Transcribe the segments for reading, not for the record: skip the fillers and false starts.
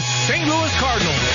St. Louis Cardinals.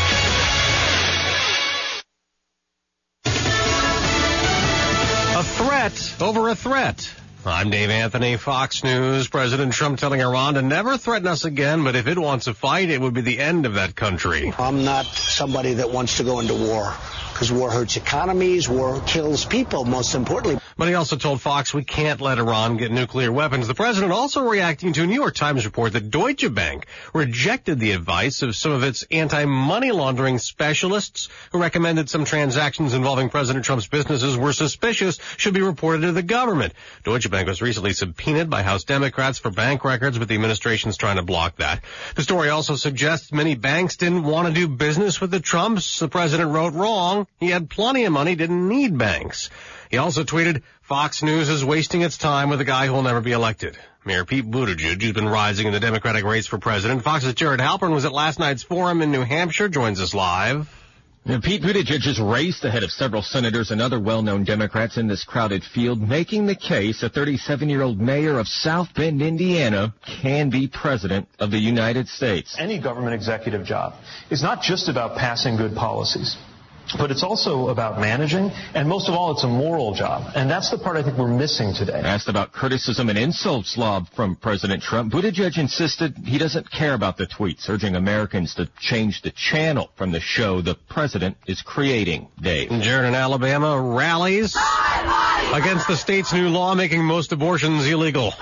A threat over a threat. I'm Dave Anthony, Fox News. President Trump telling Iran to never threaten us again, but if it wants a fight, it would be the end of that country. I'm not somebody that wants to go into war, because war hurts economies, war kills people, most importantly. But he also told Fox we can't let Iran get nuclear weapons. The president also reacting to a New York Times report that Deutsche Bank rejected the advice of some of its anti-money laundering specialists who recommended some transactions involving President Trump's businesses were suspicious, should be reported to the government. Deutsche Bank was recently subpoenaed by House Democrats for bank records, but the administration's trying to block that. The story also suggests many banks didn't want to do business with the Trumps. The president wrote wrong. He had plenty of money, didn't need banks. He also tweeted, Fox News is wasting its time with a guy who will never be elected. Mayor Pete Buttigieg, who's been rising in the Democratic race for president. Fox's Jared Halpern was at last night's forum in New Hampshire, joins us live. Pete Buttigieg is raced ahead of several senators and other well-known Democrats in this crowded field, making the case a 37-year-old mayor of South Bend, Indiana, can be president of the United States. Any government executive job is not just about passing good policies, but it's also about managing, and most of all, it's a moral job. And that's the part I think we're missing today. Asked about criticism and insults lobbed from President Trump, Buttigieg insisted he doesn't care about the tweets, urging Americans to change the channel from the show the president is creating. Dave. Jared in Alabama rallies against the state's new law making most abortions illegal.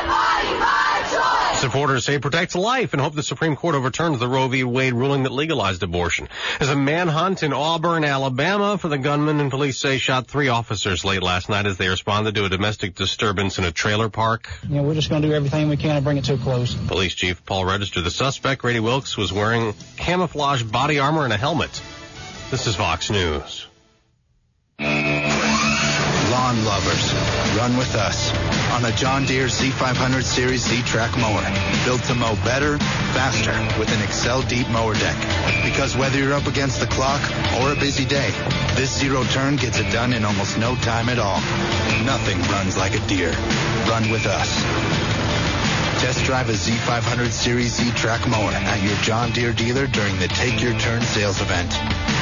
Supporters say it protects life and hope the Supreme Court overturns the Roe v. Wade ruling that legalized abortion. There's a manhunt in Auburn, Alabama for the gunman, and police say shot 3 officers late last night as they responded to a domestic disturbance in a trailer park. We're just going to do everything we can to bring it to a close. Police Chief Paul Register, the suspect, Grady Wilkes, was wearing camouflage body armor and a helmet. This is Fox News. Lawn lovers, run with us on the John Deere Z500 Series Z-Track mower. Built to mow better, faster with an Excel Deep mower deck. Because whether you're up against the clock or a busy day, this zero turn gets it done in almost no time at all. Nothing runs like a Deere. Run with us. Test drive a Z500 Series Z-Track mower at your John Deere dealer during the Take Your Turn sales event.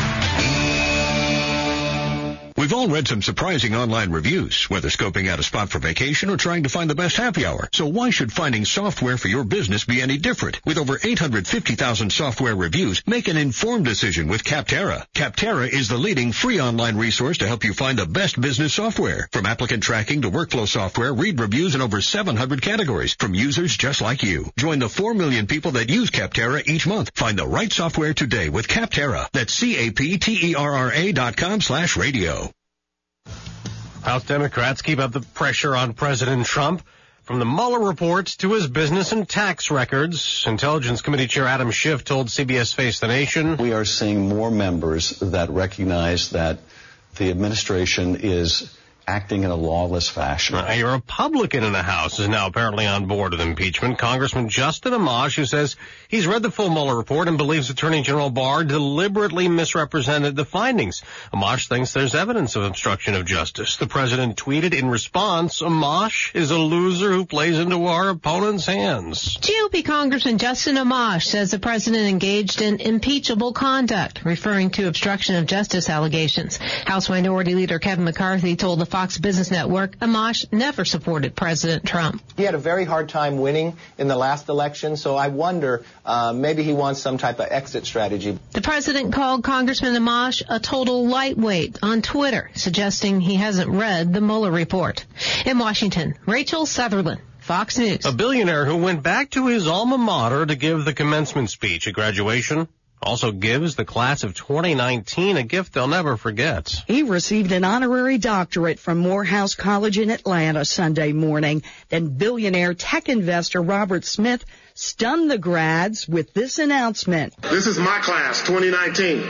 We've all read some surprising online reviews, whether scoping out a spot for vacation or trying to find the best happy hour. So why should finding software for your business be any different? With over 850,000 software reviews, make an informed decision with Capterra. Capterra is the leading free online resource to help you find the best business software. From applicant tracking to workflow software, read reviews in over 700 categories from users just like you. Join the 4 million people that use Capterra each month. Find the right software today with Capterra. That's CAPTERRA.com/radio. House Democrats keep up the pressure on President Trump. From the Mueller report to his business and tax records, Intelligence Committee Chair Adam Schiff told CBS Face the Nation. We are seeing more members that recognize that the administration is acting in a lawless fashion. A Republican in the House is now apparently on board with impeachment. Congressman Justin Amash, who says he's read the full Mueller report and believes Attorney General Barr deliberately misrepresented the findings. Amash thinks there's evidence of obstruction of justice. The president tweeted in response, Amash is a loser who plays into our opponent's hands. GOP Congressman Justin Amash says the president engaged in impeachable conduct, referring to obstruction of justice allegations. House Minority Leader Kevin McCarthy told the Fox Business Network, Amash never supported President Trump. He had a very hard time winning in the last election, so I wonder maybe he wants some type of exit strategy. The president called Congressman Amash a total lightweight on Twitter, suggesting he hasn't read the Mueller report. In Washington, Rachel Sutherland, Fox News. A billionaire who went back to his alma mater to give the commencement speech at graduation also gives the class of 2019 a gift they'll never forget. He received an honorary doctorate from Morehouse College in Atlanta Sunday morning. Then billionaire tech investor Robert Smith stunned the grads with this announcement. This is my class, 2019.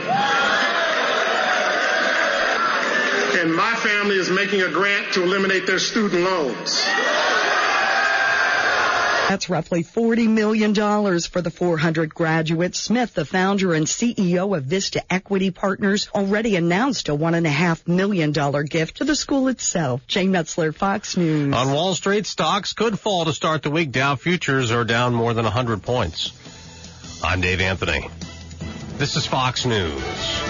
And my family is making a grant to eliminate their student loans. That's roughly $40 million for the 400 graduates. Smith, the founder and CEO of Vista Equity Partners, already announced a $1.5 million gift to the school itself. Jay Metzler, Fox News. On Wall Street, stocks could fall to start the week. Dow futures are down more than 100 points. I'm Dave Anthony. This is Fox News.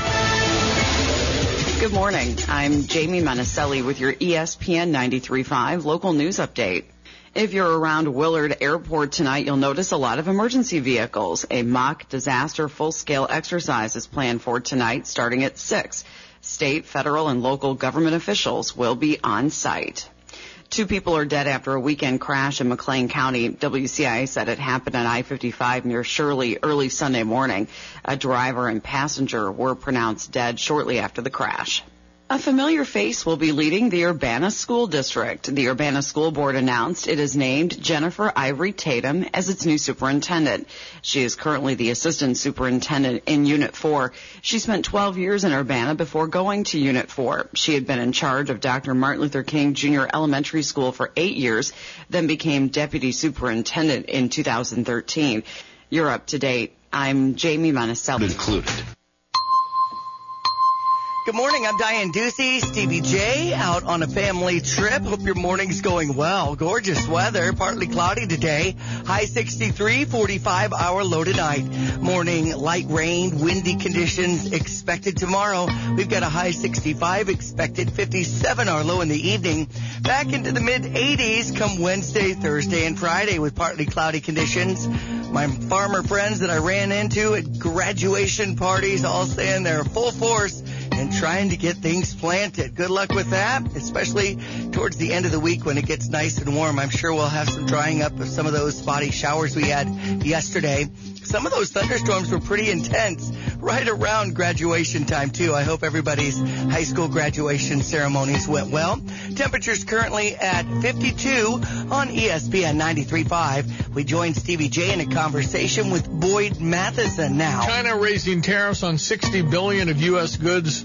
Good morning. I'm Jamie Monicelli with your ESPN 93.5 local news update. If you're around Willard Airport tonight, you'll notice a lot of emergency vehicles. A mock disaster full-scale exercise is planned for tonight starting at 6. State, federal, and local government officials will be on site. 2 people are dead after a weekend crash in McLean County. WCIA said it happened on I-55 near Shirley early Sunday morning. A driver and passenger were pronounced dead shortly after the crash. A familiar face will be leading the Urbana School District. The Urbana School Board announced it has named Jennifer Ivory Tatum as its new superintendent. She is currently the assistant superintendent in Unit 4. She spent 12 years in Urbana before going to Unit 4. She had been in charge of Dr. Martin Luther King Jr. Elementary School for 8 years, then became deputy superintendent in 2013. You're up to date. I'm Jamie Monicelli. Included. Good morning, I'm Diane Ducey, Stevie J, out on a family trip. Hope your morning's going well. Gorgeous weather, partly cloudy today. High 63, 45-hour low tonight. Morning, light rain, windy conditions expected tomorrow. We've got a high 65 expected, 57 our low in the evening. Back into the mid-80s come Wednesday, Thursday, and Friday with partly cloudy conditions. My farmer friends that I ran into at graduation parties all saying they're full force and trying to get things planted. Good luck with that, especially towards the end of the week when it gets nice and warm. I'm sure we'll have some drying up of some of those spotty showers we had yesterday. Some of those thunderstorms were pretty intense right around graduation time, too. I hope everybody's high school graduation ceremonies went well. Temperatures currently at 52 on ESPN 93.5. We join Stevie J in a conversation with Boyd Matheson now. China raising tariffs on $60 billion of U.S. goods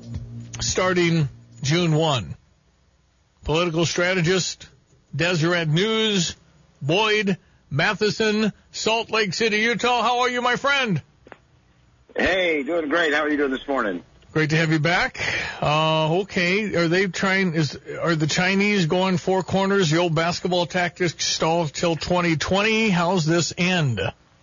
starting June 1. Political strategist, Deseret News, Boyd Matheson, Salt Lake City, Utah. How are you, my friend? Hey, doing great. How are you doing this morning? Great to have you back. Okay. Are the Chinese going 4 corners? The old basketball tactics stall till 2020. How's this end?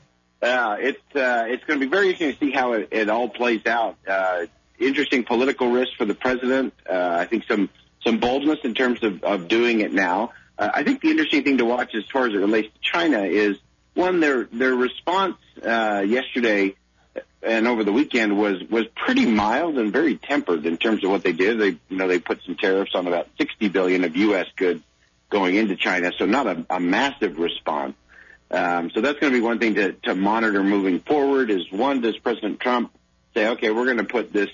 It's going to be very interesting to see how it all plays out. Interesting political risk for the president. I think some boldness in terms of doing it now. I think the interesting thing to watch as far as it relates to China is, one, their response yesterday and over the weekend was pretty mild and very tempered in terms of what they did. They put some tariffs on about $60 billion of U.S. goods going into China, so not a massive response. So that's going to be one thing to monitor moving forward is, one, does President Trump say, okay, we're going to put this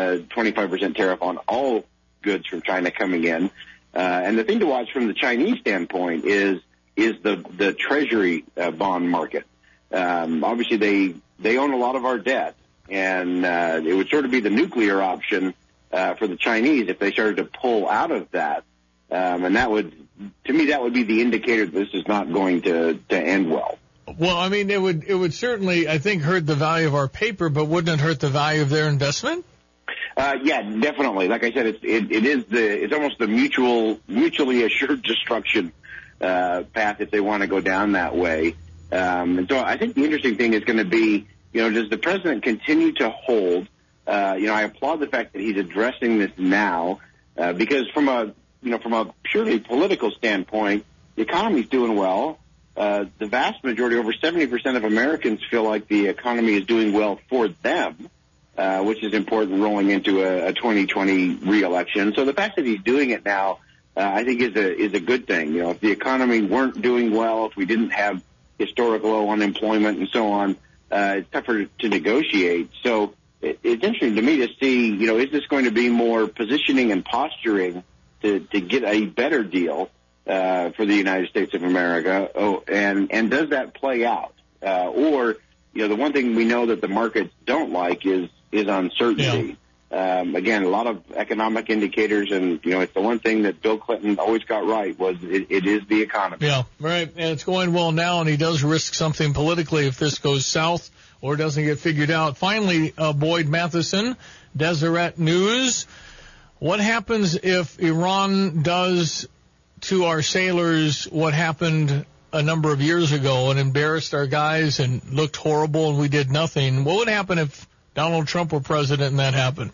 25% tariff on all goods from China coming in? And the thing to watch from the Chinese standpoint is the Treasury bond market. Obviously, they own a lot of our debt, and it would sort of be the nuclear option for the Chinese if they started to pull out of that. And that would, to me, that would be the indicator that this is not going to end well. Well, I mean, it would certainly, I think, hurt the value of our paper, but wouldn't it hurt the value of their investment? Yeah, definitely. Like I said, it's almost the mutually assured destruction path if they want to go down that way. And so I think the interesting thing is going to be, does the president continue to hold? I applaud the fact that he's addressing this now, because from a purely political standpoint, the economy's doing well. The vast majority, over 70% of Americans, feel like the economy is doing well for them. Which is important rolling into a 2020 re-election. So the fact that he's doing it now, I think is a good thing. If the economy weren't doing well, if we didn't have historical low unemployment and so on, it's tougher to negotiate. So it's interesting to me to see, is this going to be more positioning and posturing to get a better deal for the United States of America? Oh, and does that play out? Or the one thing we know that the markets don't like is uncertainty. Yeah. Again, a lot of economic indicators, and it's the one thing that Bill Clinton always got right was it is the economy. Yeah, right. And it's going well now, and he does risk something politically if this goes south or doesn't get figured out. Finally, Boyd Matheson, Deseret News. What happens if Iran does to our sailors what happened a number of years ago and embarrassed our guys and looked horrible and we did nothing. What would happen if Donald Trump were president and that happened?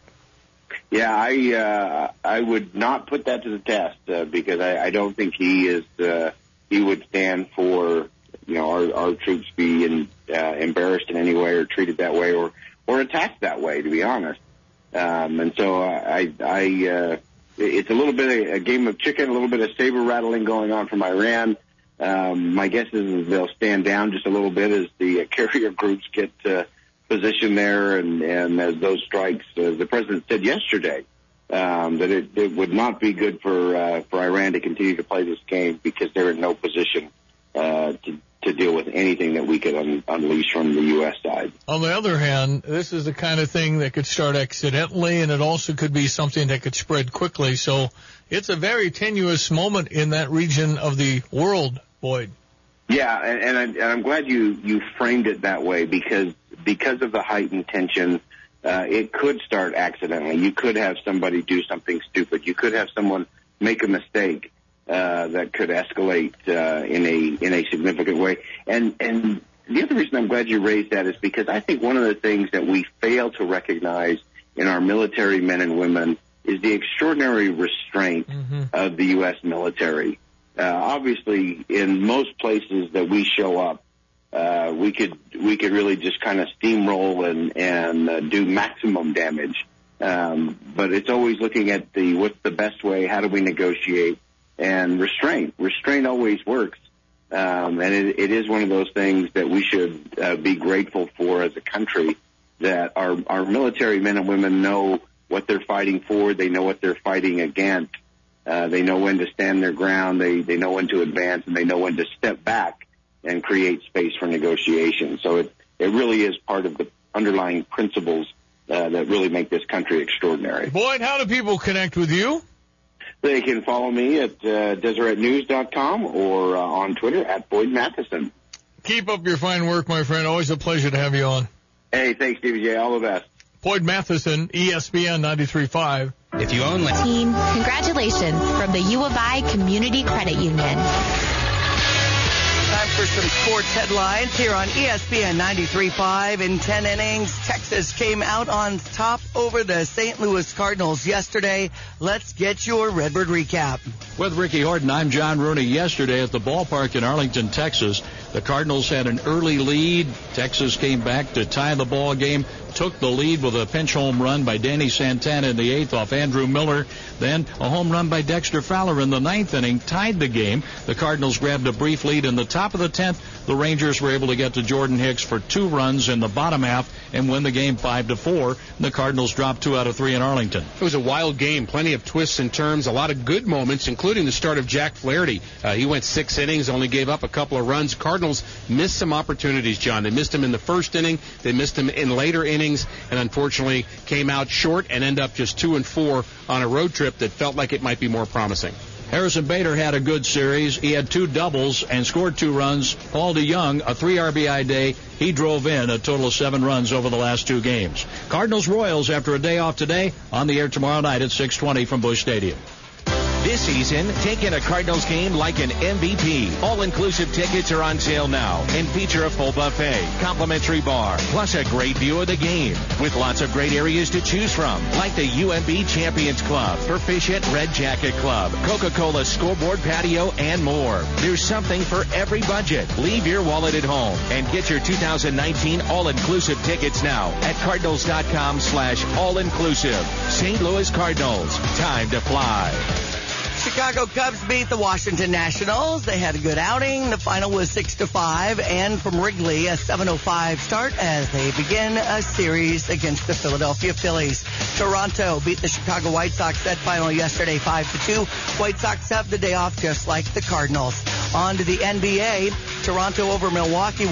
Yeah, I would not put that to the test because I don't think he would stand for our troops being embarrassed in any way or treated that way or attacked that way, to be honest. And so it's a little bit of a game of chicken, a little bit of saber rattling going on from Iran. My guess is they'll stand down just a little bit as the carrier groups get positioned there, and as those strikes, the president said yesterday that it would not be good for Iran to continue to play this game because they're in no position to deal with anything that we could unleash from the U.S. side. On the other hand, this is the kind of thing that could start accidentally, and it also could be something that could spread quickly. So it's a very tenuous moment in that region of the world, Boyd. Yeah, and I'm glad you framed it that way because of the heightened tension, it could start accidentally. You could have somebody do something stupid. You could have someone make a mistake that could escalate in a significant way. And the other reason I'm glad you raised that is because I think one of the things that we fail to recognize in our military men and women is the extraordinary restraint of the U.S. military. Obviously, in most places that we show up, we could really just kind of steamroll and do maximum damage. But it's always looking at what's the best way, how do we negotiate, and restraint. Restraint always works. And it is one of those things that we should be grateful for as a country, that our military men and women know what they're fighting for. They know what they're fighting against. They know when to stand their ground. They know when to advance, and they know when to step back and create space for negotiation. So it really is part of the underlying principles that really make this country extraordinary. Boyd, how do people connect with you? They can follow me at DeseretNews.com or on Twitter at Boyd Matheson. Keep up your fine work, my friend. Always a pleasure to have you on. Hey, thanks, Stevie J. All the best. Boyd Matheson, ESPN 93.5. If you own team, congratulations from the U of I Community Credit Union. Time for some sports headlines here on ESPN 93.5. In 10 innings, Texas came out on top over the St. Louis Cardinals yesterday. Let's get your Redbird recap. With Ricky Horton, I'm John Rooney. Yesterday at the ballpark in Arlington, Texas, the Cardinals had an early lead. Texas came back to tie the ball game, took the lead with a pinch home run by Danny Santana in the 8th off Andrew Miller. Then a home run by Dexter Fowler in the 9th inning tied the game. The Cardinals grabbed a brief lead in the top of the 10th. The Rangers were able to get to Jordan Hicks for 2 runs in the bottom half and win the game 5-4. The Cardinals dropped 2 out of 3 in Arlington. It was a wild game, plenty of twists and turns, a lot of good moments, including the start of Jack Flaherty. He went 6 innings, only gave up a couple of runs. Cardinals missed some opportunities, John. They missed him in the first inning. They missed him in later innings, and unfortunately came out short and end up just 2-4 on a road trip that felt like it might be more promising. Harrison Bader had a good series. He had 2 doubles and scored 2 runs. Paul DeJong, a 3 RBI day. He drove in a total of 7 runs over the last 2 games. Cardinals-Royals after a day off today, on the air tomorrow night at 6:20 from Busch Stadium. This season, take in a Cardinals game like an MVP. All-inclusive tickets are on sale now and feature a full buffet, complimentary bar, plus a great view of the game with lots of great areas to choose from, like the UMB Champions Club, Proficient Red Jacket Club, Coca-Cola Scoreboard Patio, and more. There's something for every budget. Leave your wallet at home and get your 2019 all-inclusive tickets now at cardinals.com/all-inclusive. St. Louis Cardinals, time to fly. Chicago Cubs beat the Washington Nationals. They had a good outing. The final was 6-5, and from Wrigley, a 7:05 start as they begin a series against the Philadelphia Phillies. Toronto beat the Chicago White Sox. That final yesterday, 5-2. White Sox have the day off just like the Cardinals. On to the NBA. Toronto over Milwaukee,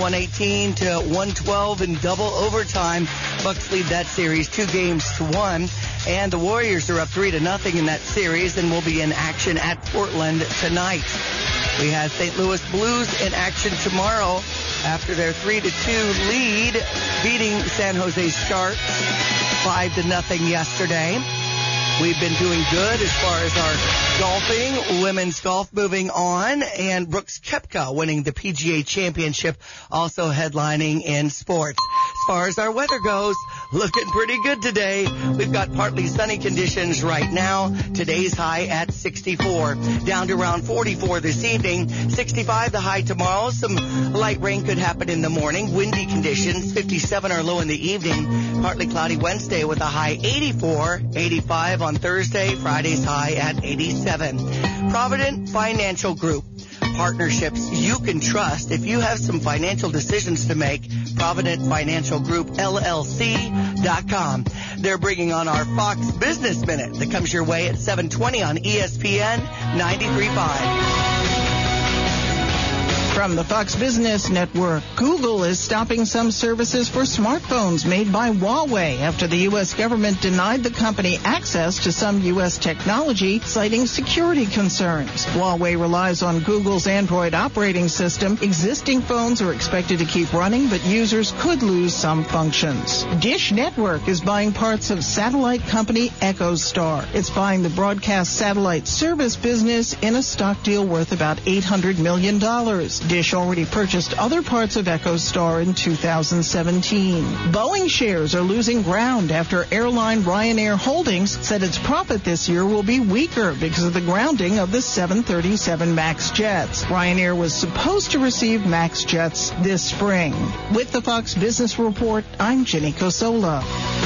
118-112 in double overtime. Bucks lead that series 2-1. And the Warriors are up 3-0 in that series and will be in action at Portland tonight. We have St. Louis Blues in action tomorrow after their 3-2 lead, beating San Jose's Sharks 5-0 yesterday. We've been doing good as far as our golfing, women's golf moving on, and Brooks Koepka winning the PGA Championship, also headlining in sports. As far as our weather goes, looking pretty good today. We've got partly sunny conditions right now. Today's high at 64, down to around 44 this evening. 65 the high tomorrow. Some light rain could happen in the morning. Windy conditions. 57 are low in the evening. Partly cloudy Wednesday with a high 84. 85 on Thursday. Friday's high at 87. Provident Financial Group. Partnerships you can trust. If you have some financial decisions to make, Provident Financial Group, LLC.com. They're bringing on our Fox Business Minute that comes your way at 7:20 on ESPN 93.5. From the Fox Business Network, Google is stopping some services for smartphones made by Huawei after the U.S. government denied the company access to some U.S. technology, citing security concerns. Huawei relies on Google's Android operating system. Existing phones are expected to keep running, but users could lose some functions. Dish Network is buying parts of satellite company EchoStar. It's buying the broadcast satellite service business in a stock deal worth about $800 million. Dish already purchased other parts of EchoStar in 2017. Boeing shares are losing ground after airline Ryanair Holdings said its profit this year will be weaker because of the grounding of the 737 MAX jets. Ryanair was supposed to receive MAX jets this spring. With the Fox Business Report, I'm Jenny Cosola.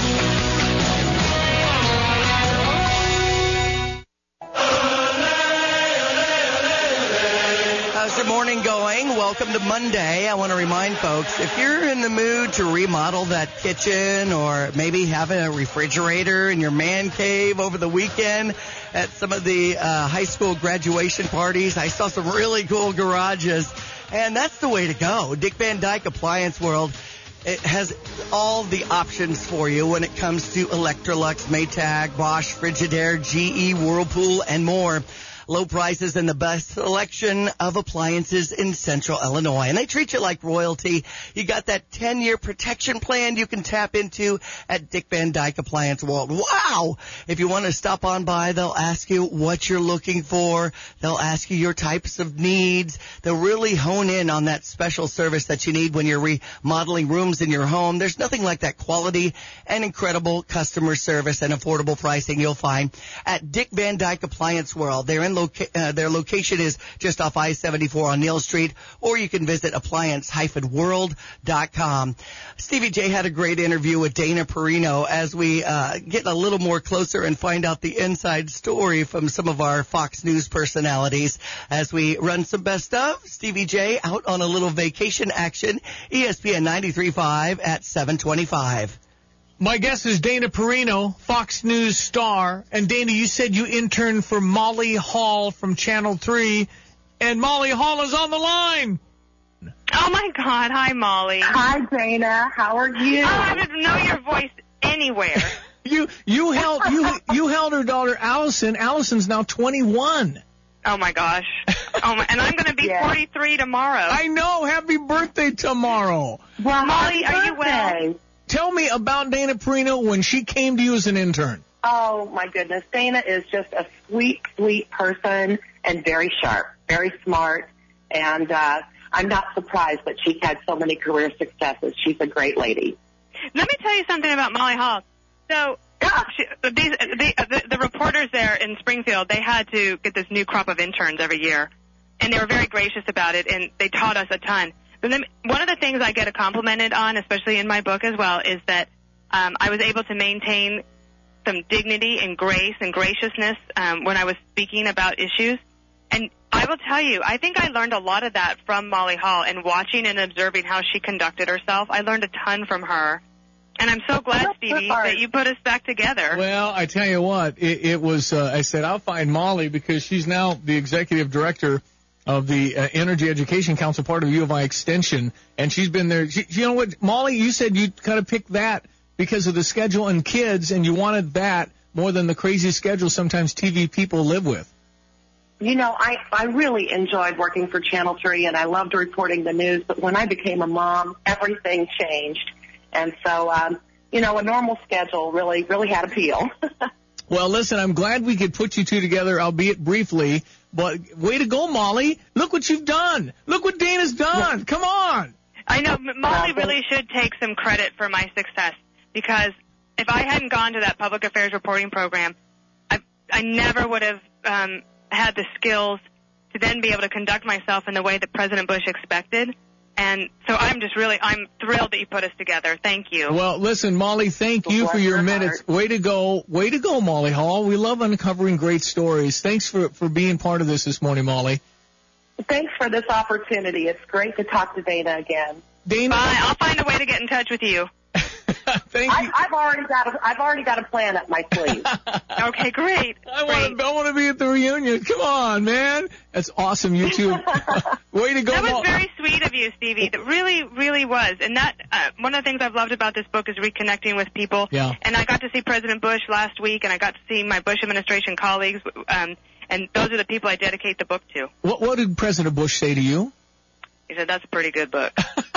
How's your morning going? Welcome to Monday. I want to remind folks, if you're in the mood to remodel that kitchen or maybe have a refrigerator in your man cave over the weekend at some of the high school graduation parties, I saw some really cool garages, and that's the way to go. Dick Van Dyke Appliance World, it has all the options for you when it comes to Electrolux, Maytag, Bosch, Frigidaire, GE, Whirlpool, and more. Low prices and the best selection of appliances in Central Illinois. And they treat you like royalty. You got that 10-year protection plan you can tap into at Dick Van Dyke Appliance World. Wow! If you want to stop on by, they'll ask you what you're looking for. They'll ask you your types of needs. They'll really hone in on that special service that you need when you're remodeling rooms in your home. There's nothing like that quality and incredible customer service and affordable pricing you'll find at Dick Van Dyke Appliance World. They're in their location is just off I-74 on Neal Street, or you can visit appliance-world.com. Stevie J had a great interview with Dana Perino as we get a little more closer and find out the inside story from some of our Fox News personalities as we run some best of. Stevie J out on a little vacation action, ESPN 93.5 at 7:25. My guest is Dana Perino, Fox News star. And Dana, you said you interned for Molly Hall from Channel 3, and Molly Hall is on the line. Oh, my God. Hi, Molly. Hi, Dana. How are you? Oh, I didn't know your voice anywhere. You held her daughter, Allison. Allison's now 21. Oh, my gosh. And I'm going to be 43 tomorrow. I know. Happy birthday tomorrow. Well, Molly, are you well? Tell me about Dana Perino when she came to you as an intern. Oh, my goodness. Dana is just a sweet, sweet person and very sharp, very smart. And I'm not surprised that she had so many career successes. She's a great lady. Let me tell you something about Molly Hall. So the reporters there in Springfield, they had to get this new crop of interns every year. And they were very gracious about it, and they taught us a ton. But then one of the things I get complimented on, especially in my book as well, is that I was able to maintain some dignity and grace and graciousness when I was speaking about issues. And I will tell you, I think I learned a lot of that from Molly Hall, and watching and observing how she conducted herself. I learned a ton from her. And I'm so glad, Stevie, that you put us back together. Well, I tell you what, it was, I said, I'll find Molly because she's now the executive director of the Energy Education Council, part of U of I Extension, and she's been there. You know what, Molly, you said you kind of picked that because of the schedule and kids, and you wanted that more than the crazy schedule sometimes TV people live with. You know, I really enjoyed working for Channel 3, and I loved reporting the news, but when I became a mom, everything changed. And so, you know, a normal schedule really had appeal. Well, listen, I'm glad we could put you two together, albeit briefly. But way to go, Molly. Look what you've done. Look what Dana's done. Come on. I know Molly really should take some credit for my success, because if I hadn't gone to that public affairs reporting program, I never would have had the skills to then be able to conduct myself in the way that President Bush expected. And so I'm thrilled that you put us together. Thank you. Well, listen, Molly, thank you for your minutes. Way to go, Molly Hall. We love uncovering great stories. Thanks for being part of this morning, Molly. Thanks for this opportunity. It's great to talk to Dana again. Dana, bye. I'll find a way to get in touch with you. Thank you. I've already got a plan up my sleeve. Okay, great. I want to be at the reunion. Come on, man. That's awesome, you two. Way to go. That was very sweet of you, Stevie. That really, really was. And that one of the things I've loved about this book is reconnecting with people. Yeah. And I got to see President Bush last week, and I got to see my Bush administration colleagues, and those are the people I dedicate the book to. What did President Bush say to you? He said, "That's a pretty good book."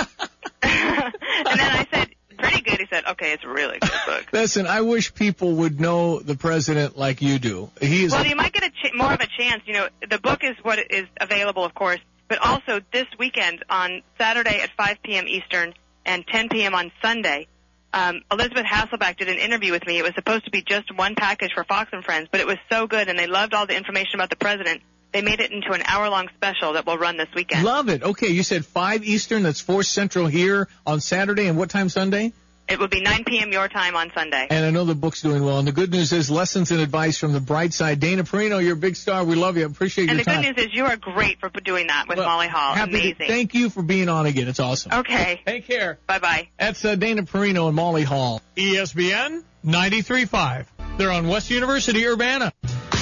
And then I said, "Pretty good." He said, "Okay, it's a really good book." Listen, I wish people would know the president like you do. Well, you might get more of a chance. You know, the book is what is available, of course, but also this weekend on Saturday at 5 p.m. Eastern and 10 p.m. on Sunday, Elizabeth Hasselbeck did an interview with me. It was supposed to be just one package for Fox and Friends, but it was so good, and they loved all the information about the president. They made it into an hour-long special that will run this weekend. Love it. Okay, you said 5 Eastern, that's 4 Central here on Saturday, and what time Sunday? It will be 9 p.m. your time on Sunday. And I know the book's doing well. And the good news is lessons and advice from the bright side. Dana Perino, you're a big star. We love you. Appreciate your time. And the good news is you are great for doing that with Molly Hall. Amazing. Thank you for being on again. It's awesome. Okay. Take care. Bye-bye. That's Dana Perino and Molly Hall. ESPN 93.5. They're on West University, Urbana.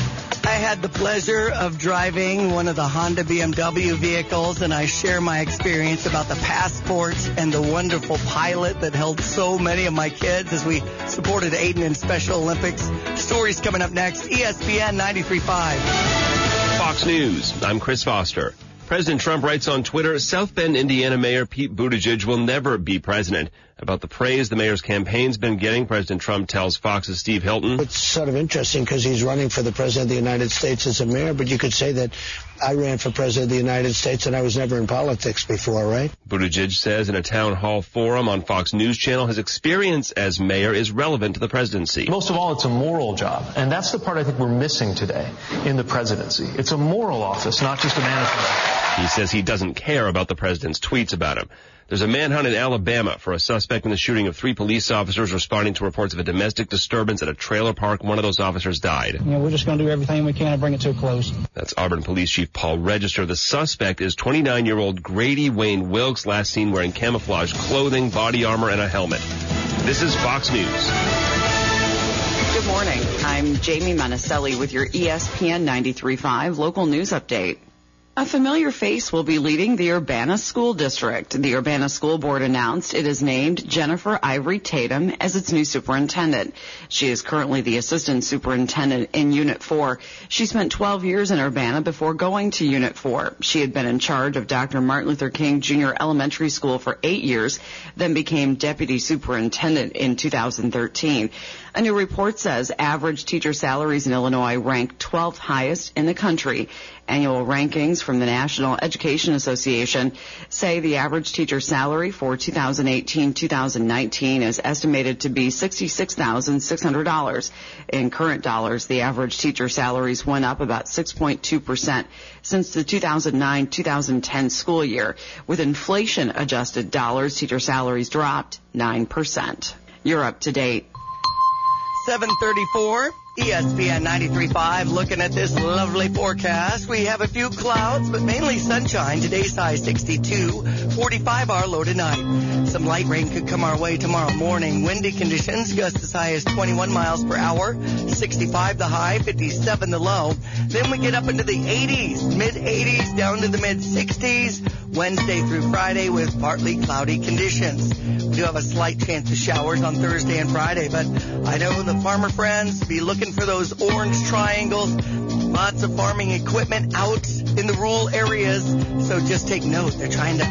I had the pleasure of driving one of the Honda BMW vehicles, and I share my experience about the Passport and the wonderful pilot that held so many of my kids as we supported Aiden in Special Olympics. Stories coming up next. ESPN 93.5. Fox News. I'm Chris Foster. President Trump writes on Twitter, South Bend, Indiana Mayor Pete Buttigieg will never be president. About the praise the mayor's campaign's been getting, President Trump tells Fox's Steve Hilton. It's sort of interesting because he's running for the president of the United States as a mayor, but you could say that I ran for president of the United States and I was never in politics before, right? Buttigieg says in a town hall forum on Fox News Channel his experience as mayor is relevant to the presidency. Most of all, it's a moral job, and that's the part I think we're missing today in the presidency. It's a moral office, not just a management office. He says he doesn't care about the president's tweets about him. There's a manhunt in Alabama for a suspect in the shooting of 3 police officers responding to reports of a domestic disturbance at a trailer park. One of those officers died. We're just going to do everything we can to bring it to a close. That's Auburn Police Chief Paul Register. The suspect is 29-year-old Grady Wayne Wilkes, last seen wearing camouflage clothing, body armor, and a helmet. This is Fox News. Good morning. I'm Jamie Manaselli with your ESPN 93.5 local news update. A familiar face will be leading the Urbana School District. The Urbana School Board announced it has named Jennifer Ivory Tatum as its new superintendent. She is currently the assistant superintendent in Unit 4. She spent 12 years in Urbana before going to Unit 4. She had been in charge of Dr. Martin Luther King Jr. Elementary School for 8 years, then became deputy superintendent in 2013. A new report says average teacher salaries in Illinois rank 12th highest in the country. Annual rankings from the National Education Association say the average teacher salary for 2018-2019 is estimated to be $66,600. In current dollars, the average teacher salaries went up about 6.2% since the 2009-2010 school year. With inflation-adjusted dollars, teacher salaries dropped 9%. You're up to date. 7:34. ESPN 93.5, looking at this lovely forecast. We have a few clouds, but mainly sunshine. Today's high 62, 45 our low tonight. Some light rain could come our way tomorrow morning. Windy conditions, gusts as high as 21 miles per hour, 65 the high, 57 the low. Then we get up into the 80s, mid-80s, down to the mid-60s, Wednesday through Friday with partly cloudy conditions. We do have a slight chance of showers on Thursday and Friday, but I know the farmer friends be looking for those orange triangles. Lots of farming equipment out in the rural areas, so just take note. They're trying to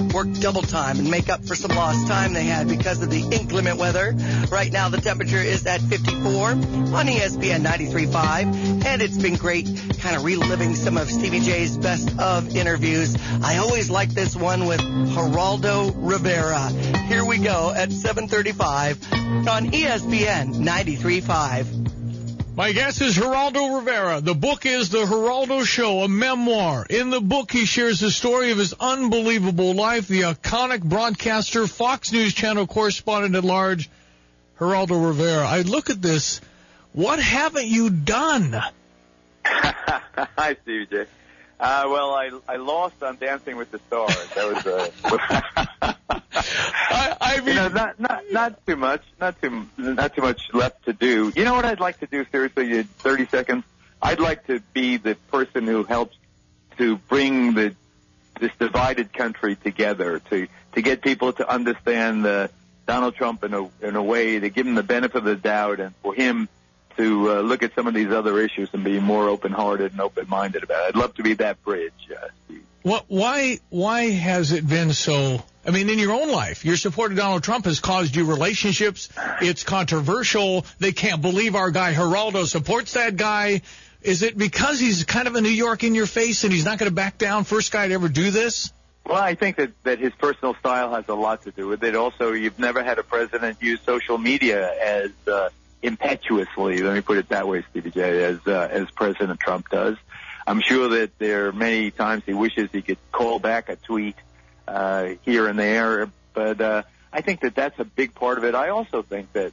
work double time and make up for some lost time they had because of the inclement weather. Right now, the temperature is at 54 on ESPN 93.5, and it's been great kind of reliving some of Stevie J's best of interviews. I always like this one with Geraldo Rivera. Here we go at 7:35 on ESPN 93.5. My guest is Geraldo Rivera. The book is The Geraldo Show, a memoir. In the book, he shares the story of his unbelievable life, the iconic broadcaster, Fox News Channel correspondent at large, Geraldo Rivera. I look at this. What haven't you done? Hi, Stevie J. Well, I lost on Dancing with the Stars. That was I mean, not too much, not too much left to do. You know what I'd like to do? Seriously, in 30 seconds, I'd like to be the person who helps to bring this divided country together, to get people to understand Donald Trump in a way, to give him the benefit of the doubt, and for him to look at some of these other issues and be more open-hearted and open-minded about it. I'd love to be that bridge, Steve. Why has it been so? I mean, in your own life, your support of Donald Trump has caused you relationships. It's controversial. They can't believe our guy Geraldo supports that guy. Is it because he's kind of a New York in your face and he's not going to back down? First guy to ever do this? Well, I think that his personal style has a lot to do with it. Also, you've never had a president use social media as impetuously, let me put it that way, Stevie J, as President Trump does. I'm sure that there are many times he wishes he could call back a tweet here and there, but I think that that's a big part of it. I also think that,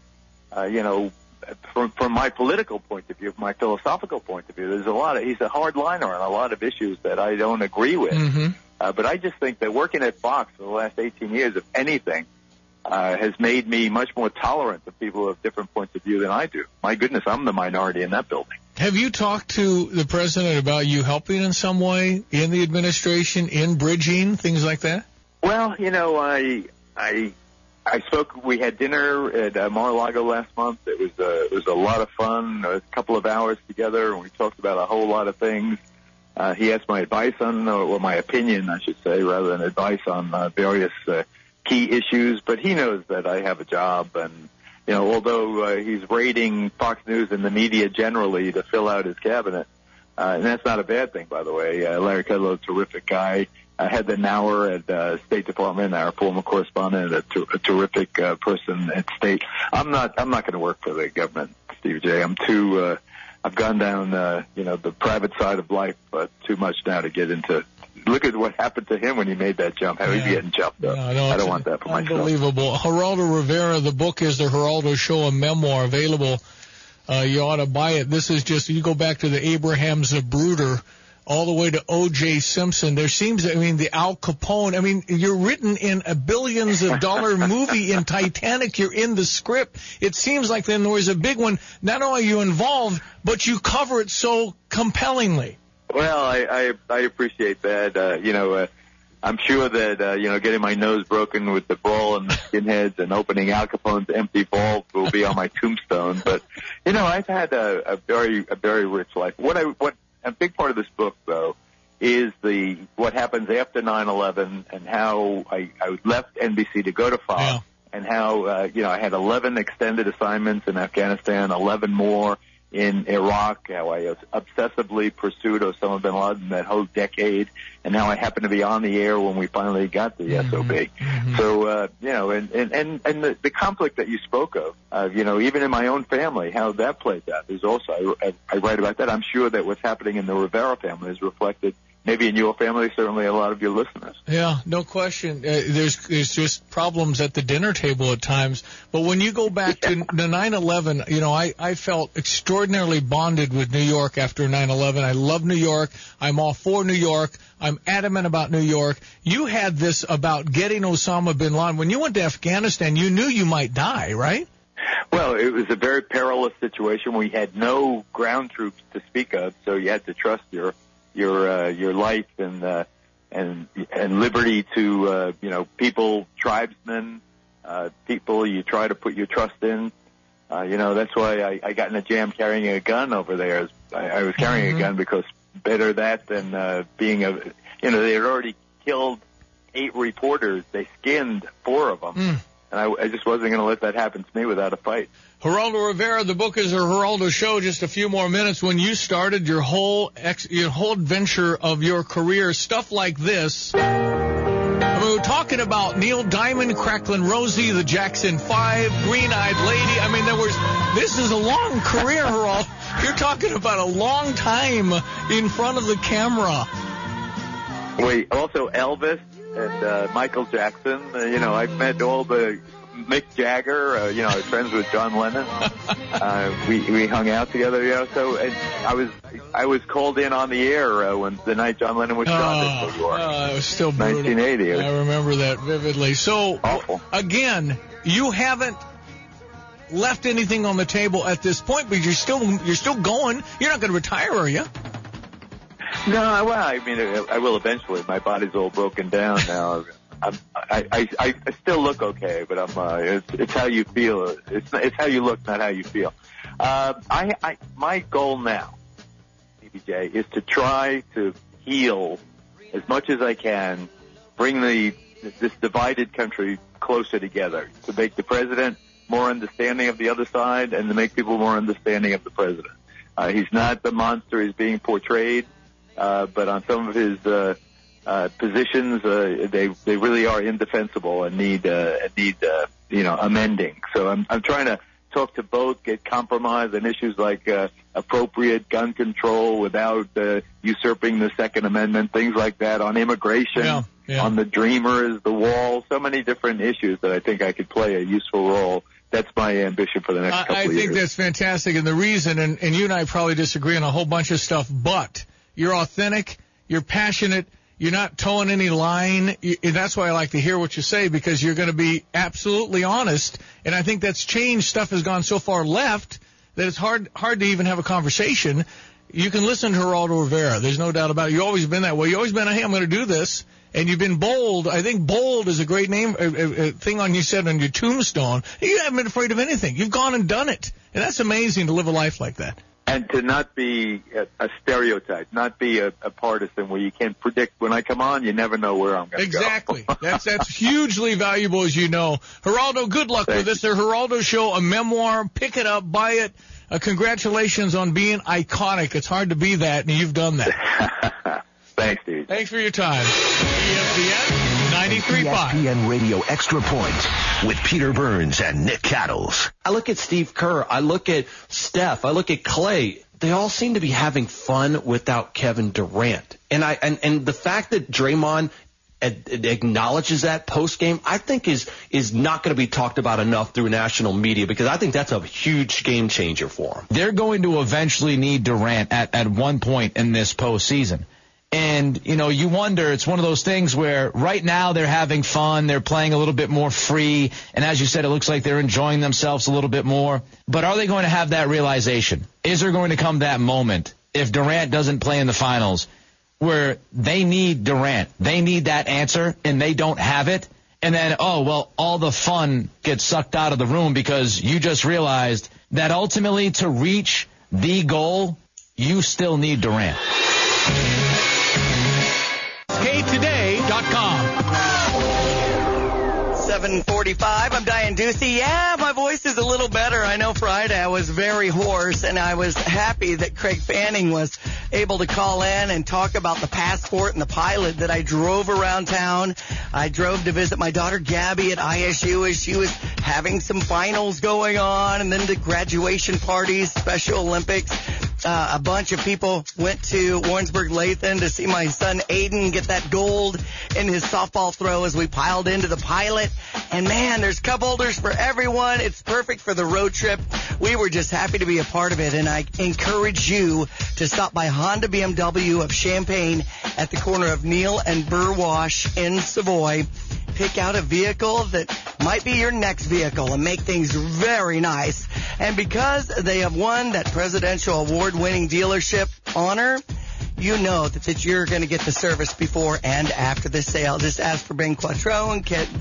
from my political point of view, from my philosophical point of view, he's a hardliner on a lot of issues that I don't agree with. Mm-hmm. But I just think that working at Fox for the last 18 years, if anything, has made me much more tolerant of people who have different points of view than I do. My goodness, I'm the minority in that building. Have you talked to the president about you helping in some way in the administration, in bridging, things like that? Well, I spoke. We had dinner at Mar-a-Lago last month. It was a lot of fun. A couple of hours together, and we talked about a whole lot of things. He asked my advice on, or my opinion, I should say, rather than advice on various key issues. But he knows that I have a job, and although he's raiding Fox News and the media generally to fill out his cabinet, and that's not a bad thing, by the way. Larry Kudlow, a terrific guy. Heather Nauer at State Department, our former correspondent, a terrific person at State. I'm not going to work for the government, Steve J. I'm too. I've gone down, the private side of life too much now to get into. Look at what happened to him when he made that jump. How he's getting jumped up. I don't want that for myself. Unbelievable. Geraldo Rivera, the book is The Geraldo Show, a memoir available. You ought to buy it. This is just, you go back to the Abraham Zapruder, all the way to O.J. Simpson. There seems, the Al Capone. You're written in a billions of dollar movie in Titanic. You're in the script. It seems like then there was a big one. Not only are you involved, but you cover it so compellingly. Well, I appreciate that. I'm sure that, getting my nose broken with the brawl and the skinheads and opening Al Capone's empty vault will be on my tombstone. But, I've had a very rich life. A big part of this book, though, is what happens after 9/11 and how I left NBC to go to Fox, and how, I had 11 extended assignments in Afghanistan, 11 more in Iraq, how I obsessively pursued Osama bin Laden that whole decade, and how I happened to be on the air when we finally got the SOB. Mm-hmm. So, and the conflict that you spoke of, even in my own family, how that plays out is also, I write about that. I'm sure that what's happening in the Rivera family is reflected maybe in your family, certainly a lot of your listeners. Yeah, no question. There's just problems at the dinner table at times. But when you go back to 9/11, I felt extraordinarily bonded with New York after 9/11. I love New York. I'm all for New York. I'm adamant about New York. You had this about getting Osama bin Laden. When you went to Afghanistan, you knew you might die, right? Well, it was a very perilous situation. We had no ground troops to speak of, so you had to trust your life and liberty to people, tribesmen, people you try to put your trust in. That's why I got in a jam carrying a gun over there. I was carrying a gun because better that than being they had already killed 8 reporters. They skinned 4 of them. And I just wasn't going to let that happen to me without a fight. Geraldo Rivera, the book is a Geraldo Show. Just a few more minutes. When you started your whole adventure of your career, stuff like this. I mean, we're talking about Neil Diamond, Cracklin' Rosie, the Jackson 5, Green-Eyed Lady. I mean, this is a long career, Geraldo. You're talking about a long time in front of the camera. Wait, also Elvis and Michael Jackson. I've met all the Mick Jagger. I was friends with John Lennon. We hung out together. So and I was called in on the air when the night John Lennon was shot in New York. It was still brutal. 1980. I remember that vividly. So awful. Again, you haven't left anything on the table at this point, but you're still going. You're not going to retire, are you? No, well, I mean, I will eventually. My body's all broken down now. I still look okay, but it's how you feel. It's how you look, not how you feel. My goal now, CBJ, is to try to heal as much as I can, bring this divided country closer together, to make the president more understanding of the other side and to make people more understanding of the president. He's not the monster he's being portrayed. But on some of his positions, they really are indefensible and need amending. So I'm trying to talk to both, get compromise on issues like appropriate gun control without usurping the Second Amendment, things like that, on immigration, on the Dreamers, the wall, so many different issues that I think I could play a useful role. That's my ambition for the next couple of years. I think that's fantastic, and the reason, and you and I probably disagree on a whole bunch of stuff, but you're authentic, you're passionate, you're not towing any line. And that's why I like to hear what you say, because you're going to be absolutely honest. And I think that's changed. Stuff has gone so far left that it's hard to even have a conversation. You can listen to Geraldo Rivera. There's no doubt about it. You've always been that way. You've always been, hey, I'm going to do this. And you've been bold. I think bold is a great name, a thing you said on your tombstone. You haven't been afraid of anything. You've gone and done it. And that's amazing to live a life like that. And to not be a stereotype, not be a partisan where you can't predict when I come on, you never know where I'm going to go. Exactly. That's hugely valuable, as you know. Geraldo, good luck with this. The Geraldo Show, a memoir. Pick it up, buy it. Congratulations on being iconic. It's hard to be that, and you've done that. Thanks, dude. Thanks for your time. ESPN 93.5. ESPN Radio Extra Point with Peter Burns and Nick Cattles. I look at Steve Kerr. I look at Steph. I look at Clay. They all seem to be having fun without Kevin Durant. And the fact that Draymond acknowledges that post game, I think is not going to be talked about enough through national media, because I think that's a huge game changer for them. They're going to eventually need Durant at one point in this postseason. And, you wonder, it's one of those things where right now they're having fun, they're playing a little bit more free, and as you said, it looks like they're enjoying themselves a little bit more. But are they going to have that realization? Is there going to come that moment, if Durant doesn't play in the finals, where they need Durant, they need that answer, and they don't have it, and then, all the fun gets sucked out of the room because you just realized that ultimately to reach the goal, you still need Durant. KToday.com. 7:45. I'm Diane Ducey. Yeah, my voice is a little better. I know Friday I was very hoarse, and I was happy that Craig Fanning was able to call in and talk about the Passport and the Pilot that I drove around town. I drove to visit my daughter Gabby at ISU as she was having some finals going on, and then the graduation parties, Special Olympics. A bunch of people went to Warrensburg-Lathan to see my son Aiden get that gold in his softball throw as we piled into the Pilot. And, man, there's cup holders for everyone. It's perfect for the road trip. We were just happy to be a part of it, and I encourage you to stop by Honda BMW of Champaign at the corner of Neal and Burwash in Savoy. Pick out a vehicle that might be your next vehicle and make things very nice. And because they have won that presidential award-winning dealership honor, you know that you're going to get the service before and after the sale. Just ask for Ben Quattrone,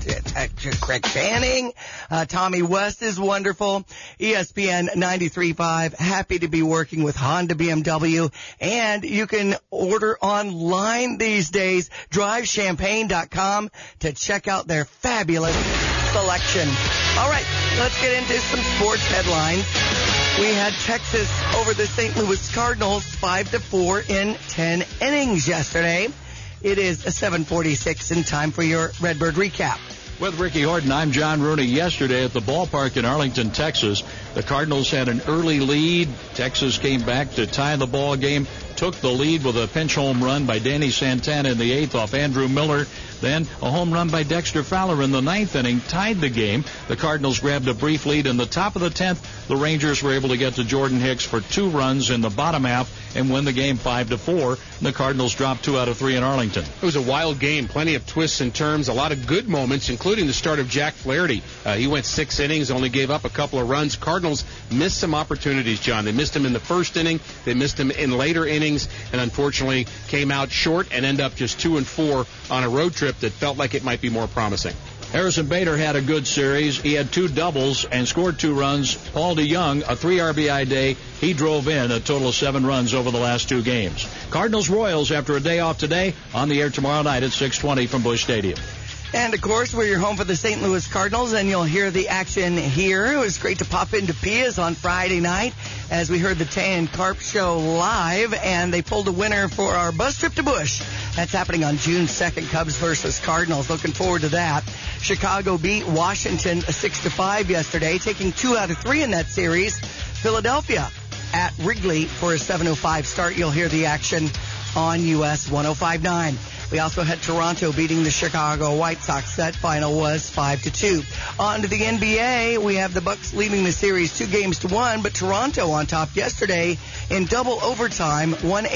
Craig Fanning. Tommy West is wonderful. ESPN 93.5, happy to be working with Honda BMW. And you can order online these days, drivechampagne.com, to check out their fabulous selection. All right, let's get into some sports headlines. We had Texas over the St. Louis Cardinals 5-4 in 10 innings yesterday. It is 7:46 and time for your Redbird recap. With Ricky Horton, I'm John Rooney. Yesterday at the ballpark in Arlington, Texas, the Cardinals had an early lead. Texas came back to tie the ball game, took the lead with a pinch home run by Danny Santana in the 8th off Andrew Miller. Then a home run by Dexter Fowler in the 9th inning tied the game. The Cardinals grabbed a brief lead in the top of the 10th. The Rangers were able to get to Jordan Hicks for 2 runs in the bottom half and win the game 5-4. The Cardinals dropped 2 out of 3 in Arlington. It was a wild game, plenty of twists and turns, a lot of good moments, including the start of Jack Flaherty. He went 6 innings, only gave up a couple of runs. Cardinals missed some opportunities, John. They missed him in the first inning. They missed him in later innings, and unfortunately came out short and end up just 2-4 on a road trip that felt like it might be more promising. Harrison Bader had a good series. He had 2 doubles and scored 2 runs. Paul DeJong, a 3 RBI day. He drove in a total of 7 runs over the last 2 games. Cardinals-Royals after a day off today, on the air tomorrow night at 6:20 from Busch Stadium. And, of course, we're your home for the St. Louis Cardinals, and you'll hear the action here. It was great to pop into Pia's on Friday night as we heard the Tay and Carp show live, and they pulled a winner for our bus trip to Busch. That's happening on June 2nd, Cubs versus Cardinals. Looking forward to that. Chicago beat Washington 6-5 yesterday, taking 2 out of 3 in that series. Philadelphia at Wrigley for a 7:05 start. You'll hear the action on US 105.9. We also had Toronto beating the Chicago White Sox. That final was 5-2. On to the NBA. We have the Bucks leading the series 2-1, but Toronto on top yesterday in double overtime,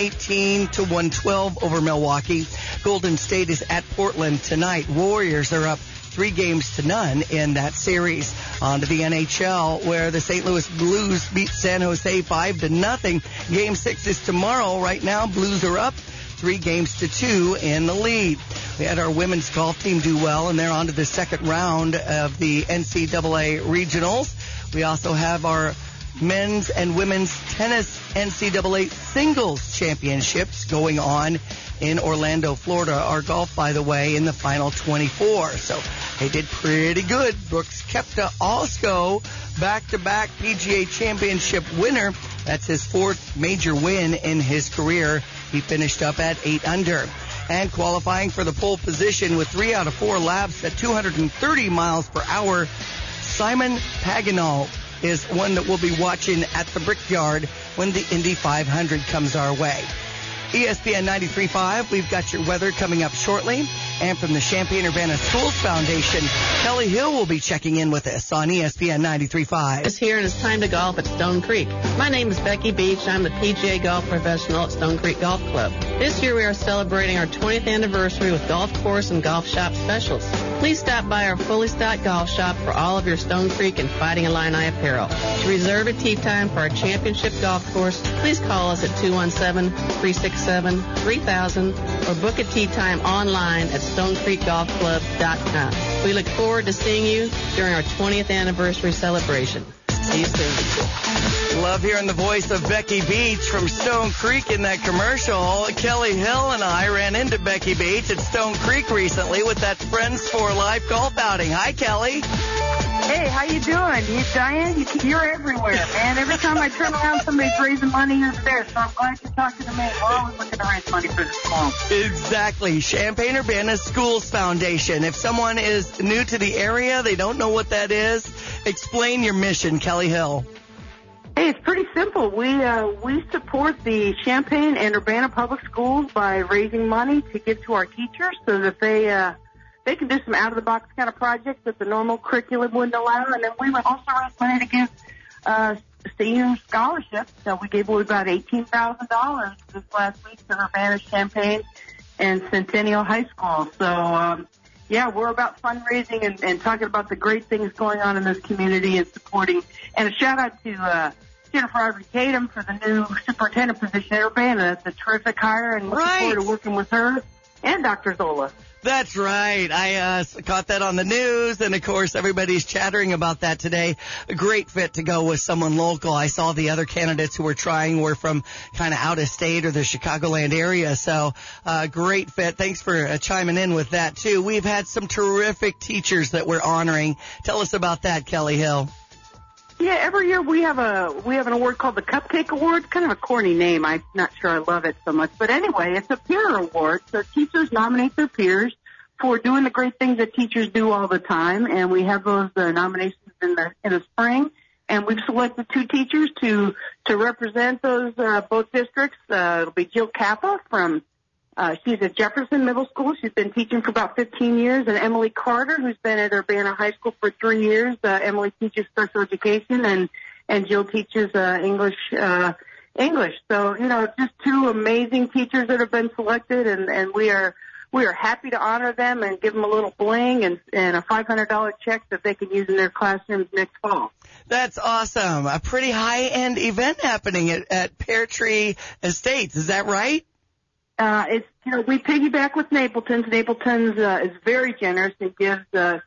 118-112 over Milwaukee. Golden State is at Portland tonight. Warriors are up 3-0 in that series. On to the NHL, where the St. Louis Blues beat San Jose 5-0. Game 6 is tomorrow. Right now, Blues are up 3-2 in the lead. We had our women's golf team do well, and they're on to the second round of the NCAA regionals. We also have our men's and women's tennis NCAA singles championships going on in Orlando, Florida. Our golf, by the way, in the final 24. So they did pretty good. Brooks Koepka-Alsco, back-to-back PGA championship winner. That's his 4th major win in his career. He finished up at 8 under. And qualifying for the pole position with 3 out of 4 laps at 230 miles per hour, Simon Pagenaud is one that we'll be watching at the Brickyard when the Indy 500 comes our way. ESPN 93.5, we've got your weather coming up shortly. And from the Champaign-Urbana Schools Foundation, Kelly Hill will be checking in with us on ESPN 93.5. It's here and it's time to golf at Stone Creek. My name is Becky Beach. I'm the PGA golf professional at Stone Creek Golf Club. This year we are celebrating our 20th anniversary with golf course and golf shop specials. Please stop by our fully stocked golf shop for all of your Stone Creek and Fighting Illini apparel. To reserve a tee time for our championship golf course, please call us at 217-367-3000 or book a tee time online at StoneCreekGolfClub.com. We look forward to seeing you during our 20th anniversary celebration. See you soon. Love hearing the voice of Becky Beach from Stone Creek in that commercial. Kelly Hill and I ran into Becky Beach at Stone Creek recently with that Friends for Life golf outing. Hi, Kelly. Hey, how you doing? Diane, you're everywhere, man. Every time I turn around, somebody's raising money. You're there, so I'm glad you talked to the man. We're always looking to raise money for the school. Exactly. Champaign-Urbana Schools Foundation. If someone is new to the area, they don't know what that is, explain your mission, Kelly Hill. Hey, it's pretty simple. We support the Champaign and Urbana Public Schools by raising money to give to our teachers so that they can do some out-of-the-box kind of projects that the normal curriculum wouldn't allow. And then we would also raise money to give senior scholarships. So we gave away about $18,000 this last week to Urbana, Champaign, and Centennial High School. So, yeah, we're about fundraising and talking about the great things going on in this community and supporting. And a shout-out to Jennifer Ivory Tatum for the new superintendent position at Urbana. That's a terrific hire, and looking forward to working with her and Dr. Zola. That's right. I caught that on the news, and, of course, everybody's chattering about that today. A great fit to go with someone local. I saw the other candidates who were trying were from kind of out of state or the Chicagoland area, so great fit. Thanks for chiming in with that, too. We've had some terrific teachers that we're honoring. Tell us about that, Kelly Hill. Yeah, every year we have an award called the Cupcake Award. Kind of a corny name. I'm not sure I love it so much. But anyway, it's a peer award. So teachers nominate their peers for doing the great things that teachers do all the time. And we have those nominations in the spring. And we've selected 2 teachers to represent those both districts. It'll be Jill Kappa from she's at Jefferson Middle School. She's been teaching for about 15 years. And Emily Carter, who's been at Urbana High School for 3 years. Emily teaches special education, and Jill teaches English. So, just 2 amazing teachers that have been selected, and we are happy to honor them and give them a little bling and a $500 check that they can use in their classrooms next fall. That's awesome. A pretty high-end event happening at Pear Tree Estates. Is that right? We piggyback with Napleton's. Napleton's is very generous and gives 6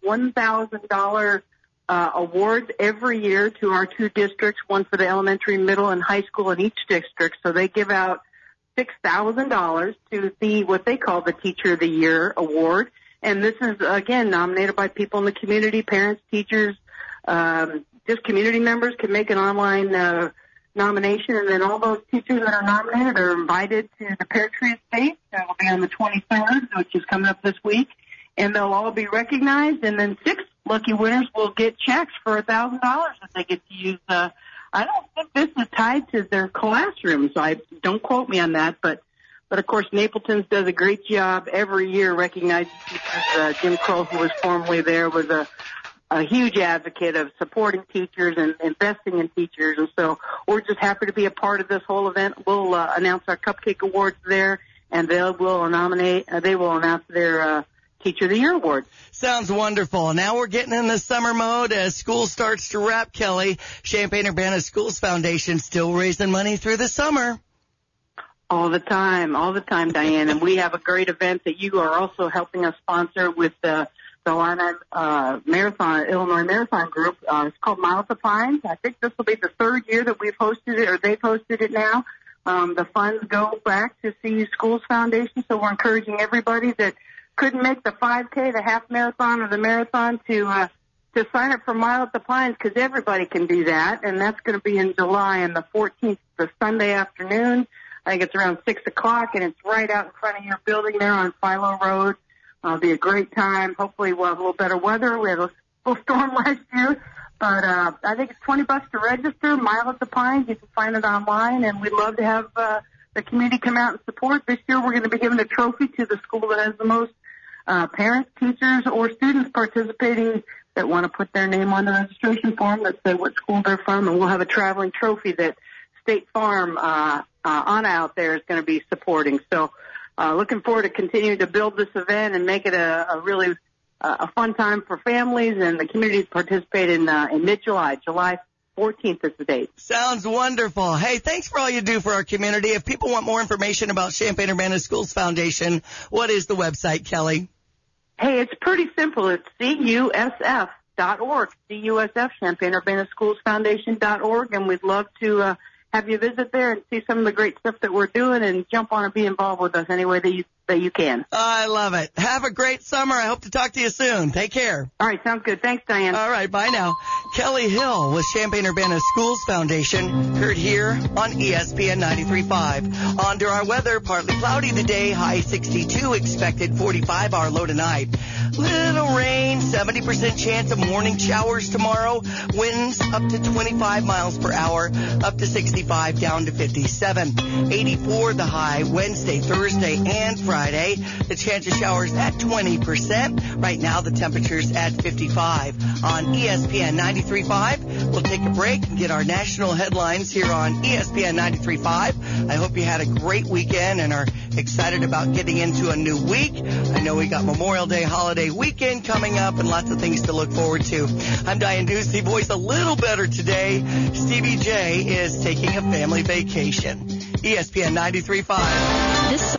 $1,000 awards every year to our 2 districts, one for the elementary, middle, and high school in each district. So they give out $6,000 to what they call the Teacher of the Year award. And this is, again, nominated by people in the community, parents, teachers, just community members can make an online nomination, and then all those teachers that are nominated are invited to the Pear Tree Estate. That will be on the 23rd, which is coming up this week, and they'll all be recognized, and then 6 lucky winners will get checks for $1,000 that they get to use. I don't think this is tied to their classrooms. Don't quote me on that, but of course Napleton's does a great job every year recognizing teachers. Jim Crow, who was formerly there, was a huge advocate of supporting teachers and investing in teachers. And so we're just happy to be a part of this whole event. We'll announce our Cupcake Awards there, and they will announce their Teacher of the Year Award. Sounds wonderful. Now we're getting in the summer mode as school starts to wrap, Kelly. Champaign-Urbana Schools Foundation still raising money through the summer. All the time, Diane. And we have a great event that you are also helping us sponsor with the Illinois Marathon Group. It's called Mile at the Pines. I think this will be the 3rd year that we've hosted it, or they've hosted it now. The funds go back to CU Schools Foundation, so we're encouraging everybody that couldn't make the 5K, the half marathon, or the marathon to sign up for Mile at the Pines, because everybody can do that, and that's going to be in July, and the 14th, the Sunday afternoon. I think it's around 6 o'clock, and it's right out in front of your building there on Philo Road. It'll be a great time. Hopefully we'll have a little better weather. We had a little storm last year. But I think it's $20 to register. Mile at the Pines. You can find it online. And we'd love to have the community come out and support. This year we're going to be giving a trophy to the school that has the most parents, teachers, or students participating that want to put their name on the registration form that say what school they're from. And we'll have a traveling trophy that State Farm Anna out there is going to be supporting. So looking forward to continuing to build this event and make it a really fun time for families and the community to participate in mid-July. July 14th is the date. Sounds wonderful. Hey, thanks for all you do for our community. If people want more information about Champaign-Urbana Schools Foundation, what is the website, Kelly? Hey, it's pretty simple. It's CUSF.org, CUSF, Champaign-Urbana Schools Foundation.org, and we'd love to have you visit there and see some of the great stuff that we're doing and jump on and be involved with us any way that you can. I love it. Have a great summer. I hope to talk to you soon. Take care. All right, sounds good. Thanks, Diane. All right, bye now. Kelly Hill with Champaign-Urbana Schools Foundation, heard here on ESPN 93.5. On to our weather, partly cloudy today, high 62, expected 45-hour low tonight. Little rain, 70% chance of morning showers tomorrow. Winds up to 25 miles per hour, up to 65, down to 57. 84 the high Wednesday, Thursday, and Friday. Friday. The chance of showers at 20%. Right now, the temperature's at 55. On ESPN 93.5, we'll take a break and get our national headlines here on ESPN 93.5. I hope you had a great weekend and are excited about getting into a new week. I know we got Memorial Day holiday weekend coming up and lots of things to look forward to. I'm Diane Ducey. Voice a little better today. Stevie J is taking a family vacation. ESPN 93.5.